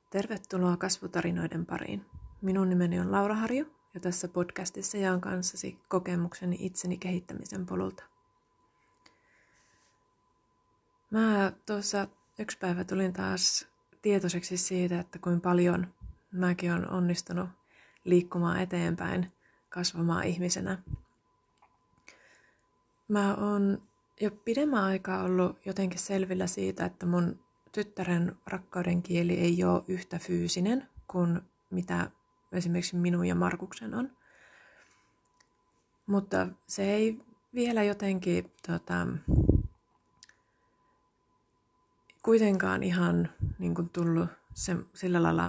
Tervetuloa kasvutarinoiden pariin. Minun nimeni on Laura Harju ja tässä podcastissa jaan kanssasi kokemukseni itseni kehittämisen polulta. Mä tuossa yksi päivä tulin taas tietoiseksi siitä, että kuinka paljon mäkin olen onnistunut liikkumaan eteenpäin, kasvamaan ihmisenä. Mä oon jo pidemmän aikaa ollut jotenkin selvillä siitä, että mun tyttären rakkauden kieli ei ole yhtä fyysinen kuin mitä esimerkiksi minun ja Markuksen on. Mutta se ei vielä jotenkin kuitenkaan ihan niin kuin tullut sillä lailla,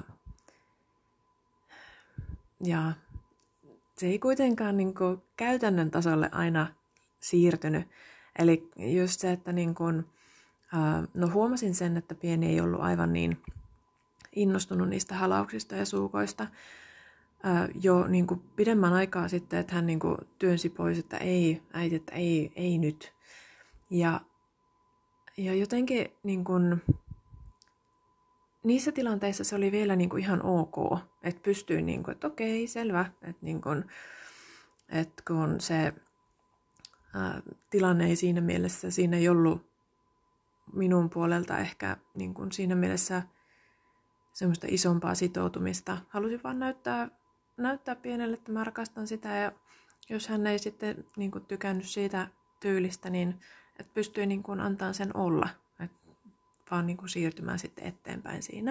ja se ei kuitenkaan niin kuin käytännön tasolle aina siirtynyt. Eli just se, että niin kuin, huomasin sen, että pieni ei ollut aivan niin innostunut niistä halauksista ja suukoista jo niin kuin pidemmän aikaa sitten, että hän niin kuin työnsi pois, että ei, äiti, että ei nyt. Ja jotenkin niin kuin, niissä tilanteissa se oli vielä niin kuin ihan ok, että pystyi, niin kuin, että okei, selvä, että, niin kuin, että kun se tilanne ei siinä mielessä, siinä ei ollut minun puolelta ehkä niin kuin siinä mielessä semmoista isompaa sitoutumista. Halusin vaan näyttää pienelle, että mä rakastan sitä, ja jos hän ei sitten niin kuin tykännyt siitä tyylistä, niin että pystyi niin kuin antamaan sen olla, että vaan niin kuin siirtymään sitten eteenpäin siinä.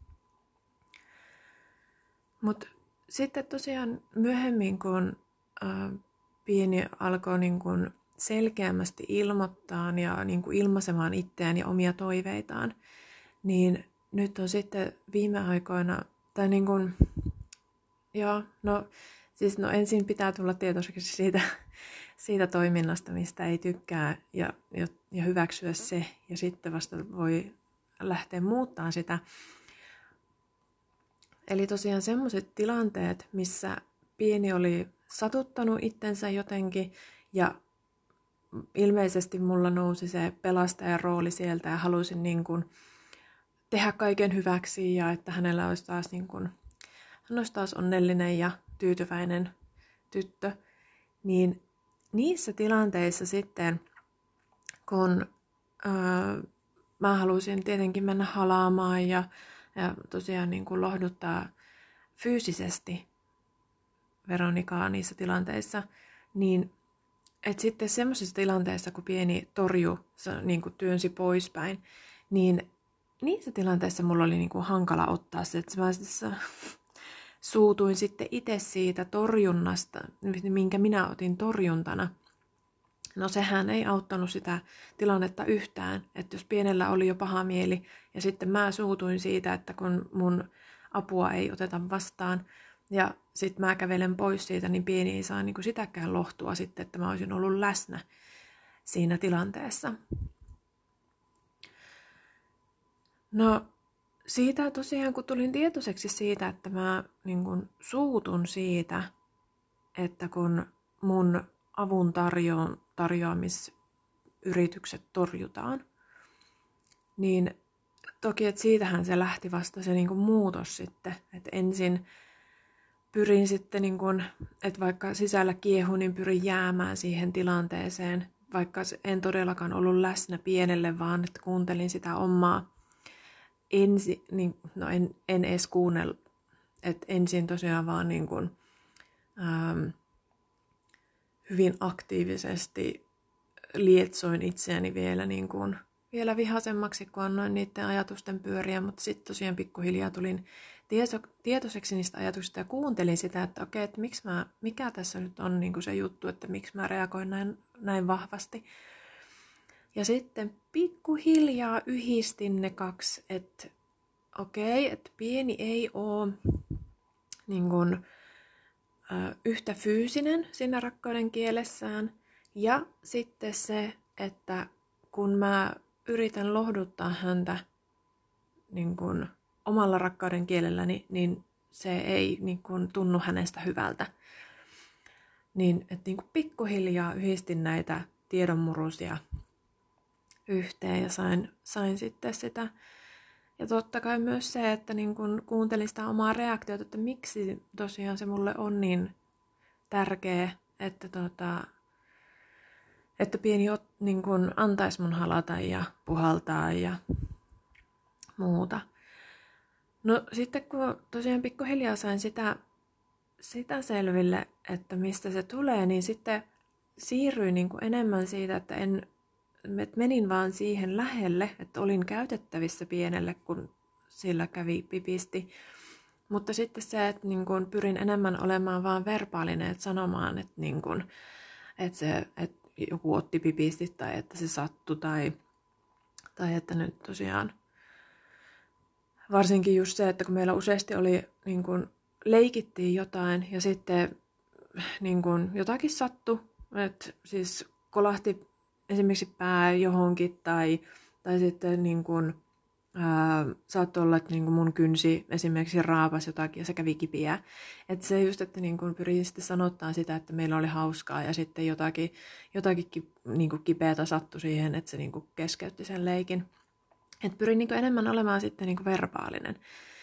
Mutta sitten tosiaan myöhemmin, kun pieni alkoi niin kuin selkeämmästi ilmoittaa ja niin kuin ilmaisemaan itseään ja omia toiveitaan, niin nyt on sitten viime aikoina, tai niin kuin, ensin pitää tulla tietoiseksi siitä toiminnasta, mistä ei tykkää, ja hyväksyä se, ja sitten vasta voi lähteä muuttamaan sitä. Eli tosiaan semmoiset tilanteet, missä pieni oli satuttanut itsensä jotenkin, ja ilmeisesti mulla nousi se pelastajan rooli sieltä, ja halusin niin kuin tehdä kaiken hyväksi, ja että hänellä olisi taas, niin kuin, hän olisi taas onnellinen ja tyytyväinen tyttö. Niin niissä tilanteissa sitten, kun mä halusin tietenkin mennä halaamaan ja tosiaan niin kuin lohduttaa fyysisesti Veronikaa niissä tilanteissa, niin että sitten semmoisissa tilanteissa, kun pieni torju niin kuin työnsi poispäin, niin niissä tilanteissa mulla oli niin kuin hankala ottaa se, että mä suutuin sitten itse siitä torjunnasta, minkä minä otin torjuntana. No sehän ei auttanut sitä tilannetta yhtään, että jos pienellä oli jo paha mieli ja sitten mä suutuin siitä, että kun mun apua ei oteta vastaan ja sitten mä kävelen pois siitä, niin pieni ei saa niin kuin sitäkään lohtua sitten, että mä olisin ollut läsnä siinä tilanteessa. No siitä tosiaan, kun tulin tietoiseksi siitä, että mä niin kun suutun siitä, että kun mun avun tarjoamisyritykset torjutaan, niin toki, että siitähän se lähti vasta se niin kun muutos sitten, että ensin pyrin sitten, niin kun, että vaikka sisällä kiehuu, niin pyrin jäämään siihen tilanteeseen, vaikka en todellakaan ollut läsnä pienelle, vaan että kuuntelin sitä omaa. En edes kuunnellut, että ensin tosiaan vaan niin kuin, hyvin aktiivisesti lietsoin itseäni vielä vihasemmaksi, kun annoin niiden ajatusten pyöriä, mutta sitten tosiaan pikkuhiljaa tulin tietoiseksi niistä ajatuksista ja kuuntelin sitä, että okei, että mikä tässä nyt on niin kuin se juttu, että miksi mä reagoin näin vahvasti. Ja sitten pikkuhiljaa yhdistin ne kaksi, että okei, että pieni ei ole niin kuin, yhtä fyysinen siinä rakkauden kielessään. Ja sitten se, että kun mä yritän lohduttaa häntä niin kuin omalla rakkauden kielelläni, niin se ei niin kuin tunnu hänestä hyvältä. Niin, että niin kuin pikkuhiljaa yhdistin näitä tiedonmurusia yhteen ja sain sitten sitä Ja totta kai myös se, että niin kun kuuntelin sitä omaa reaktiota, että miksi tosiaan se mulle on niin tärkeä, että pieni niin kun antaisi mun halata ja puhaltaa ja muuta. No sitten kun tosiaan pikkuhiljaa sain sitä selville, että mistä se tulee, niin sitten siirryin niin kuin enemmän siitä, että menin vaan siihen lähelle, että olin käytettävissä pienelle, kun sillä kävi pipisti. Mutta sitten se, että niin kuin pyrin enemmän olemaan vaan verbaalinen, että sanomaan, että, niin kuin, että joku otti pipisti tai että se sattui tai että nyt tosiaan varsinkin just se, että kun meillä useasti oli niin kuin leikittiin jotain ja sitten niin kuin jotakin sattui, että siis kolahti esimerkiksi pää johonkin tai sitten niin kuin, saattoi olla, että niin kuin mun kynsi esimerkiksi raapas jotakin ja se kävi kipiää. Että se just, että niin kuin pyrin sitten sanottaa sitä, että meillä oli hauskaa ja sitten jotakin niin kuin kipeätä sattui siihen, että se niin kuin keskeytti sen leikin. Että pyrin niin kuin enemmän olemaan sitten niin kuin verbaalinen.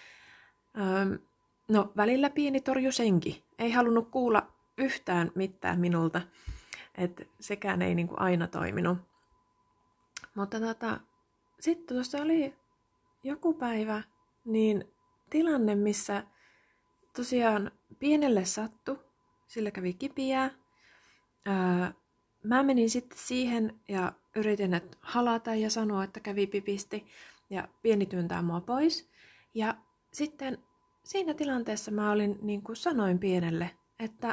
No välillä pieni torju senkin. Ei halunnut kuulla yhtään mitään minulta. Että sekään ei niin kuin aina toiminut. Mutta sitten tuossa oli joku päivä niin tilanne, missä tosiaan pienelle sattui. Sillä kävi kipiää. Mä menin sitten siihen ja yritin että halata ja sanoa, että kävi pipisti. Ja pieni työntää mua pois. Ja sitten siinä tilanteessa mä olin, niin kuin sanoin pienelle, että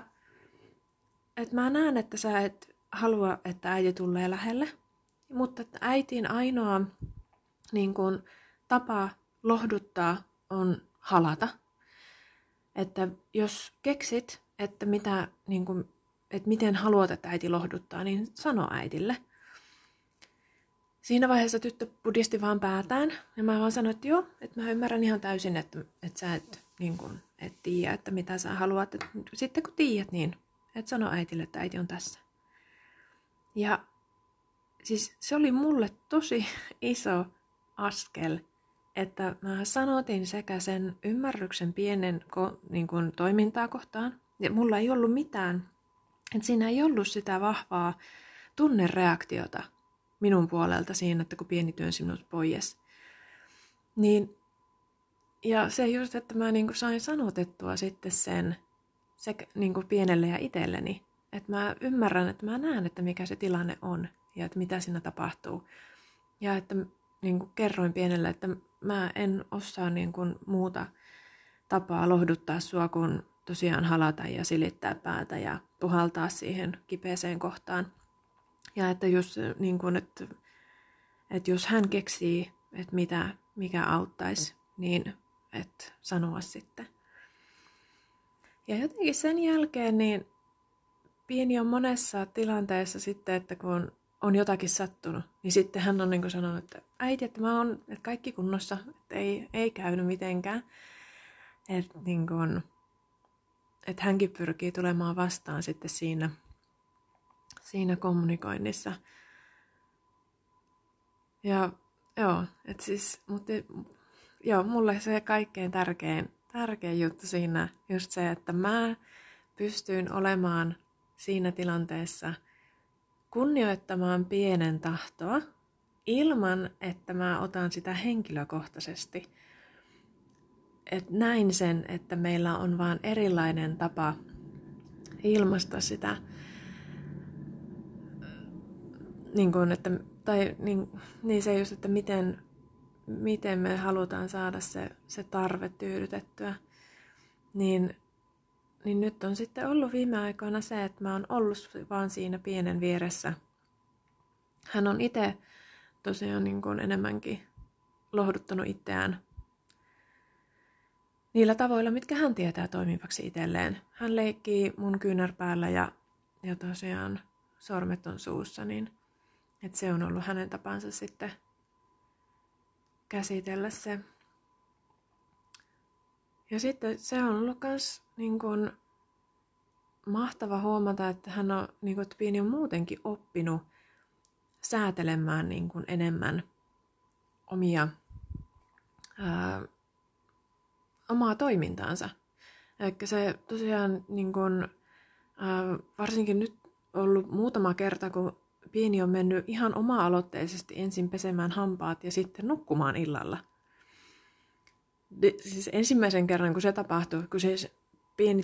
mä näen, että sä et halua, että äiti tulee lähelle. Mutta että äitin ainoa niin kuin, tapa lohduttaa on halata. Että jos keksit, että, niin kuin, että miten haluat, että äiti lohduttaa, niin sano äitille. Siinä vaiheessa tyttö pudisti vaan päätään ja mä vaan sanoin, että joo, että mä ymmärrän ihan täysin, että sä et tiedä, että mitä sä haluat. Että sitten kun tiedät, niin et sano äitille, että äiti on tässä. Ja siis se oli mulle tosi iso askel, että mä sanotin sekä sen ymmärryksen pienen niin kuin toimintaa kohtaan, ja mulla ei ollut mitään, että siinä ei ollut sitä vahvaa tunnereaktiota minun puolelta siinä, että kun pieni työnsi minut pois. Niin, ja se just, että mä niin kuin sain sanotettua sitten sen sekä niin kuin pienelle ja itselleni, että mä ymmärrän, että mä näen, että mikä se tilanne on ja että mitä siinä tapahtuu. Ja että niin kuin kerroin pienelle, että mä en osaa niin kuin muuta tapaa lohduttaa sua kuin tosiaan halata ja silittää päätä ja puhaltaa siihen kipeäseen kohtaan. Ja että jos, niin kuin, että jos hän keksii, että mikä auttaisi, niin että sanoa sitten. Ja jotenkin sen jälkeen niin pieni on monessa tilanteessa sitten, että kun on jotakin sattunut, niin sitten hän on niin kuin sanonut, että äiti, että mä oon että kaikki kunnossa, että ei käynyt mitenkään. Että niin kuin, että hänkin pyrkii tulemaan vastaan sitten siinä kommunikoinnissa. Ja joo, että siis, mutta joo, mulle se kaikkein tärkein juttu siinä just se, että mä pystyin olemaan siinä tilanteessa kunnioittamaan pienen tahtoa ilman, että mä otan sitä henkilökohtaisesti. Et näin sen, että meillä on vaan erilainen tapa ilmaista sitä, niin kuin, että, tai niin se just, että miten me halutaan saada se tarve tyydytettyä, niin nyt on sitten ollut viime aikoina se, että mä oon ollut vaan siinä pienen vieressä. Hän on itse tosiaan niin kuin enemmänkin lohduttanut itseään niillä tavoilla, mitkä hän tietää toimivaksi itselleen. Hän leikkii mun kyynärpäällä ja tosiaan sormet on suussa, niin että se on ollut hänen tapansa sitten käsitellä se. Ja sitten se on ollut myös niin kuin mahtava huomata, että hän on, niin kuin, että pieni on muutenkin oppinut säätelemään niin kuin enemmän omia omaa toimintaansa. Eli se tosiaan niin kun, varsinkin nyt ollut muutama kerta, kun pieni on mennyt ihan oma-aloitteisesti ensin pesemään hampaat ja sitten nukkumaan illalla. Siis ensimmäisen kerran, kun se tapahtui, kun siis pieni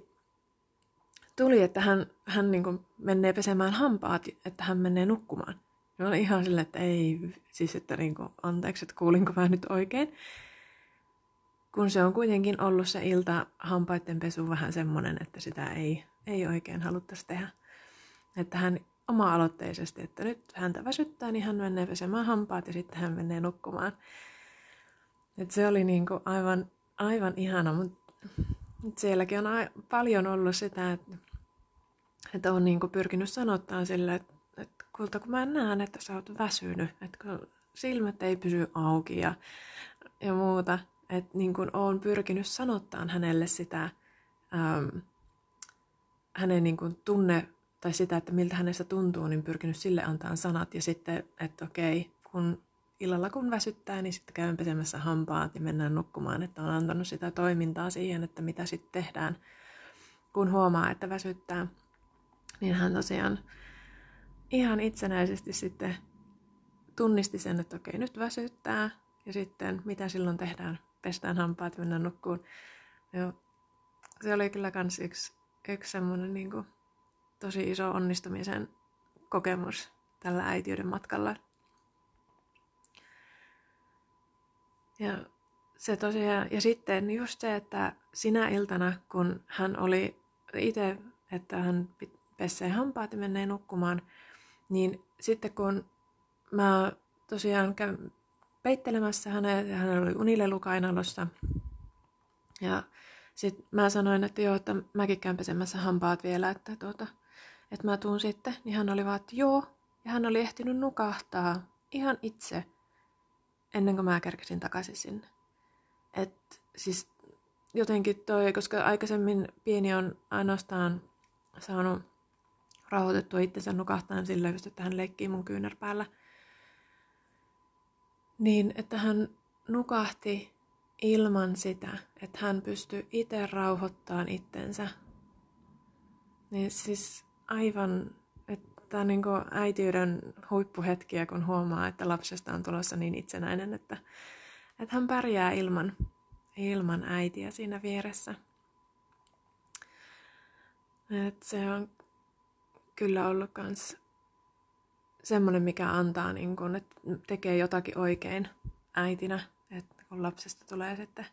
tuli että hän niin kuin menee pesemään hampaat, että hän menee nukkumaan. Ja olen ihan silleen, että ei, siis että niin kuin, anteeksi, että kuulinko mä nyt oikein. Kun se on kuitenkin ollut se ilta hampaiden pesu vähän semmoinen, että sitä ei oikein haluttaisi tehdä. Että hän oma-aloitteisesti, että nyt häntä väsyttää, niin hän menee pesemään hampaat ja sitten hän menee nukkumaan. Että se oli niin kuin aivan ihana, mutta sielläkin on paljon ollut sitä, että on niin kuin pyrkinyt sanottaa sille, että kulta kun mä näen, että sä oot väsynyt, että kun silmät ei pysy auki ja muuta, että niin kuin oon pyrkinyt sanottaan hänelle sitä, hänen niin kuin tunne tai sitä, että miltä hänestä tuntuu, niin pyrkinyt sille antaa sanat ja sitten, että okei, illalla kun väsyttää, niin sitten käyn pesemässä hampaat ja mennään nukkumaan, että on antanut sitä toimintaa siihen, että mitä sitten tehdään, kun huomaa, että väsyttää. Niin hän tosiaan ihan itsenäisesti sitten tunnisti sen, että okei, nyt väsyttää ja sitten mitä silloin tehdään, pestään hampaat ja mennään nukkuun. Ja se oli kyllä kans yksi semmoinen niin kuin tosi iso onnistumisen kokemus tällä äitiyden matkalla. Ja se tosiaan, ja sitten just se, että sinä iltana, kun hän oli itse, että hän pessee hampaat ja menee nukkumaan, niin sitten kun mä tosiaan käyn peittelemässä hänet, ja hänellä oli unilelu kainalossa, ja sitten mä sanoin, että joo, että mäkin käyn pesemässä hampaat vielä, että mä tuun sitten, niin hän oli vaan, että joo, ja hän oli ehtinyt nukahtaa ihan itse, ennen kuin mä kärkäsin takaisin sinne. Että siis jotenkin koska aikaisemmin pieni on ainoastaan saanut rauhoitettua itsensä nukahtaan sillä, että hän leikkii mun kyynärpäällä. Niin, että hän nukahti ilman sitä, että hän pystyi itse rauhoittamaan itsensä. Niin siis aivan, että on niin kuin äitiyden huippuhetkiä, kun huomaa, että lapsesta on tulossa niin itsenäinen, että hän pärjää ilman äitiä siinä vieressä. Et se on kyllä ollut kans semmoinen, mikä antaa, niin kun, että tekee jotakin oikein äitinä, että kun lapsesta tulee sitten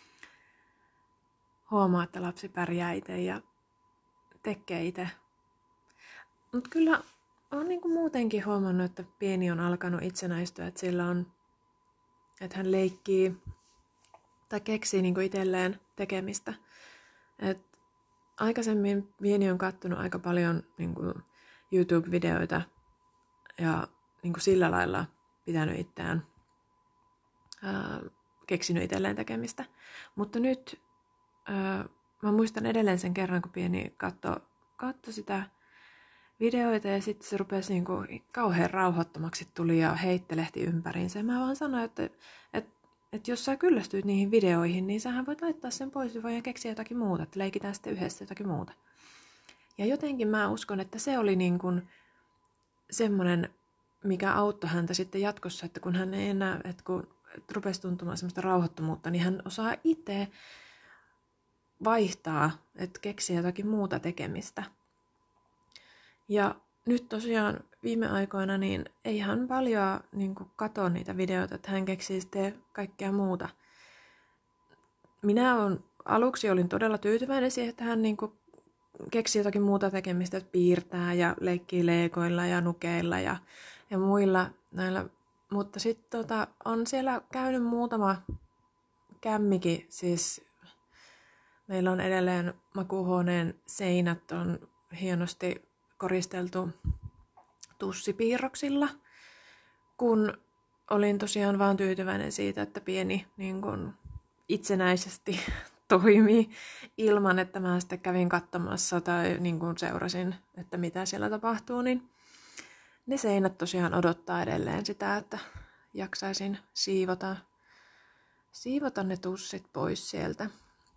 huomaa, että lapsi pärjää itse ja tekee itse. Mutta kyllä olen niin kuin muutenkin huomannut, että pieni on alkanut itsenäistyä, että sillä on, että hän leikkii tai keksii niin kuin itselleen tekemistä. Et aikaisemmin pieni on katsonut aika paljon niin kuin YouTube-videoita ja niin kuin sillä lailla pitänyt itseään, keksinyt itselleen tekemistä. Mutta nyt mä muistan edelleen sen kerran, kun pieni katsoi sitä videoita ja sitten se rupesi niin kuin kauhean rauhoittomaksi tuli ja heittelehti ympäriinsä. Ja mä vaan sanoin, että jos sä kyllästyt niihin videoihin, niin sähän voit laittaa sen pois ja voidaan keksiä jotakin muuta, että leikitään sitten yhdessä jotakin muuta. Ja jotenkin mä uskon, että se oli niin kuin semmoinen, mikä auttoi häntä sitten jatkossa, että kun hän ei enää, että kun rupesi tuntumaan semmoista rauhoittomuutta, niin hän osaa itse vaihtaa, että keksiä jotakin muuta tekemistä. Ja nyt tosiaan viime aikoina niin ei hän paljon niin kuin katso niitä videoita, että hän keksii sitten kaikkea muuta. Aluksi olin todella tyytyväinen siihen, että hän niin kuin keksi jotakin muuta tekemistä, että piirtää ja leikkii leegoilla ja nukeilla ja muilla näillä. Mutta sitten on siellä käynyt muutama kämmikin, siis meillä on edelleen makuuhuoneen seinät on hienosti koristeltu tussipiirroksilla, kun olin tosiaan vaan tyytyväinen siitä, että pieni niin kun itsenäisesti toimii ilman, että mä sitten kävin katsomassa tai niin kun seurasin, että mitä siellä tapahtuu, niin ne seinät tosiaan odottaa edelleen sitä, että jaksaisin siivota siivota ne tussit pois sieltä.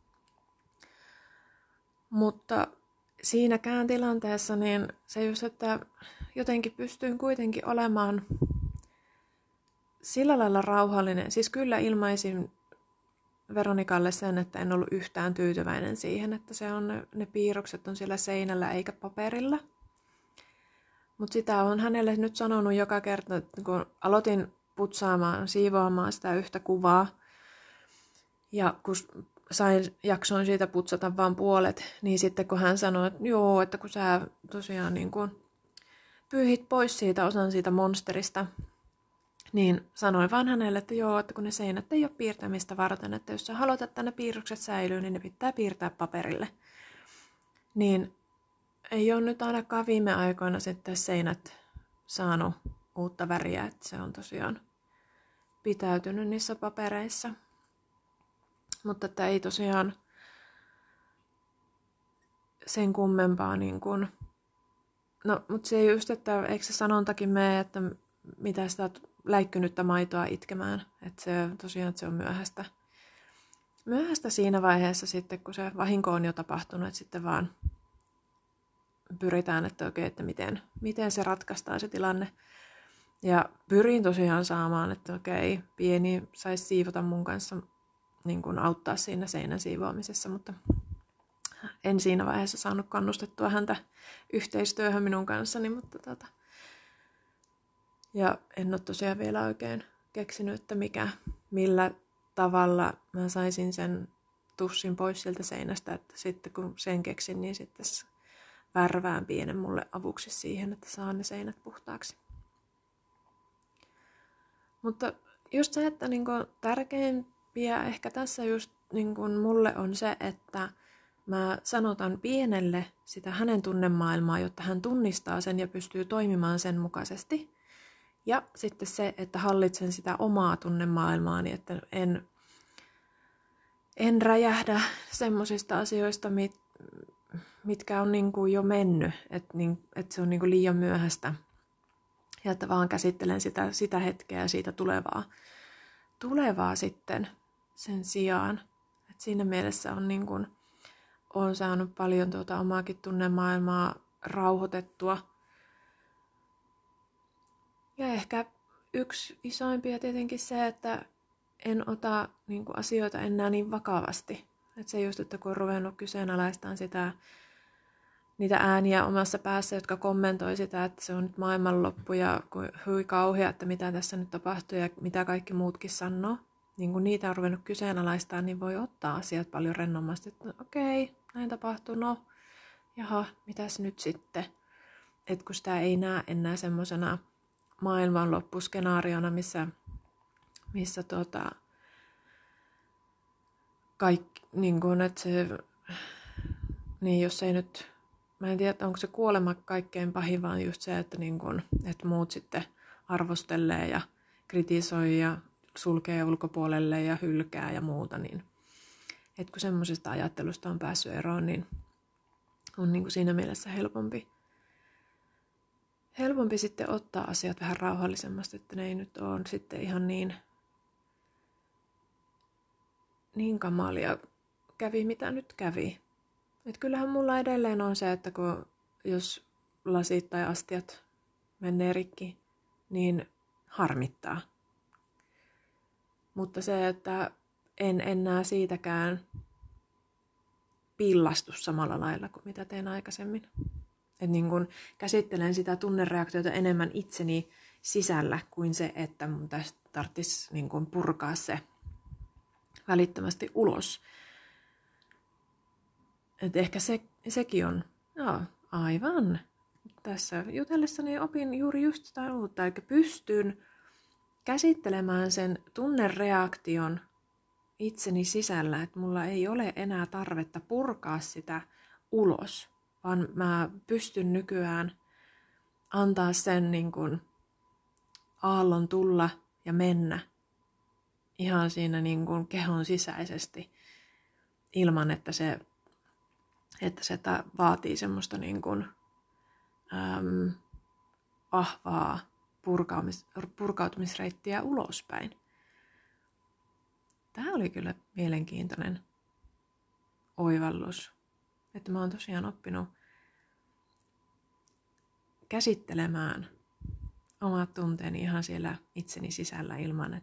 Mutta siinäkään tilanteessa niin se just, että jotenkin pystyin kuitenkin olemaan sillä lailla rauhallinen. Siis kyllä ilmaisin Veronikalle sen, että en ollut yhtään tyytyväinen siihen, että ne piirrokset on siellä seinällä eikä paperilla. Mutta sitä on hänelle nyt sanonut joka kerta, että kun aloitin siivoamaan sitä yhtä kuvaa, ja kun jaksoin siitä putsata vain puolet, niin sitten kun hän sanoi, että joo, että kun sä tosiaan niin kun pyyhit pois siitä osan siitä monsterista, niin sanoin vaan hänelle, että joo, että kun ne seinät ei ole piirtämistä varten, että jos sä haluat, että ne piirrokset säilyy, niin ne pitää piirtää paperille. Niin ei ole nyt ainakaan viime aikoina sitten seinät saanut uutta väriä, että se on tosiaan pitäytynyt niissä papereissa. Mutta että ei tosiaan sen kummempaa niin kuin. No, mutta se just, että eikö se sanontakin mene, että mitä sitä läikkynyttä maitoa itkemään. Että se tosiaan että se on myöhäistä. Myöhäistä siinä vaiheessa sitten, kun se vahinko on jo tapahtunut, että sitten vaan pyritään, että okei, että miten se ratkaistaan se tilanne. Ja pyrin tosiaan saamaan, että okei, pieni saisi siivota mun kanssa, niin kuin auttaa siinä seinän siivoamisessa, mutta en siinä vaiheessa saanut kannustettua häntä yhteistyöhön minun kanssani, mutta ja en ole tosiaan vielä oikein keksinyt, että millä tavalla mä saisin sen tussin pois sieltä seinästä, että sitten kun sen keksin, niin sitten värvään pienen mulle avuksi siihen, että saan ne seinät puhtaaksi. Mutta just se, että niinku tärkeimpiä ehkä tässä just niinku mulle on se, että mä sanotan pienelle sitä hänen tunnemaailmaa, jotta hän tunnistaa sen ja pystyy toimimaan sen mukaisesti. Ja sitten se, että hallitsen sitä omaa tunnemaailmaani, että en räjähdä semmoisista asioista, mitkä on niinku jo mennyt, että se on niinku liian myöhäistä. Ja että vaan käsittelen sitä hetkeä ja siitä tulevaa sitten sen sijaan. Et siinä mielessä on saanut paljon omaakin tunnemaailmaa rauhoitettua. Ja ehkä yksi isoimpia tietenkin se, että en ota asioita enää niin vakavasti. Et se just, että kun on ruvennut kyseenalaistamaan niitä ääniä omassa päässä, jotka kommentoi sitä, että se on nyt maailmanloppu ja hui kauhea, että mitä tässä nyt tapahtuu ja mitä kaikki muutkin sanoo. Niin kun niitä on ruvennut kyseenalaistamaan, niin voi ottaa asiat paljon rennommasti, että okei, näin tapahtuu, no jaha, mitäs nyt sitten? Että kun sitä ei näe enää semmoisena maailmanloppuskenaariona, missä kaikki, niin kun, että se, niin jos ei nyt, mä en tiedä, onko se kuolema kaikkein pahin, vaan just se, että, että muut sitten arvostelee ja kritisoi ja sulkee ulkopuolelle ja hylkää ja muuta, niin että kun semmoisesta ajattelusta on päässyt eroon, niin on siinä mielessä helpompi sitten ottaa asiat vähän rauhallisemmasti, että ne ei nyt ole sitten ihan niin kamalia kävi, mitä nyt kävi. Et kyllähän mulla edelleen on se, että jos lasit tai astiat menee rikki, niin harmittaa. Mutta se, että en enää siitäkään pillastu samalla lailla kuin mitä tein aikaisemmin. Et käsittelen sitä tunnereaktiota enemmän itseni sisällä kuin se, että mun tästä tarvitsisi purkaa se välittömästi ulos. Et ehkä sekin on, aivan. Tässä jutellessani opin juuri just sitä uutta, eli pystyn käsittelemään sen tunnereaktion itseni sisällä, että mulla ei ole enää tarvetta purkaa sitä ulos, vaan mä pystyn nykyään antaa sen aallon tulla ja mennä ihan siinä kehon sisäisesti ilman, että se vaatii semmoista vahvaa purkautumisreittiä ulospäin. Tämä oli kyllä mielenkiintoinen oivallus, että mä oon tosiaan oppinut käsittelemään omat tunteeni ihan siellä itseni sisällä ilman,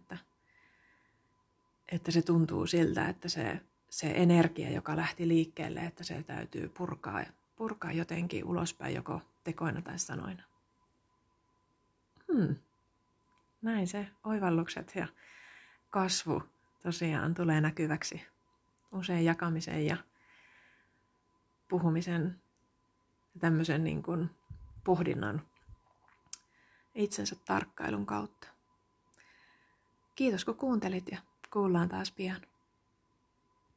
että se tuntuu siltä, että se energia, joka lähti liikkeelle, että se täytyy purkaa jotenkin ulospäin joko tekoina tai sanoina. Näin se oivallukset ja kasvu tosiaan tulee näkyväksi usein jakamisen ja puhumisen ja tämmöisen niin kuin pohdinnan itsensä tarkkailun kautta. Kiitos kun kuuntelit ja kuullaan taas pian.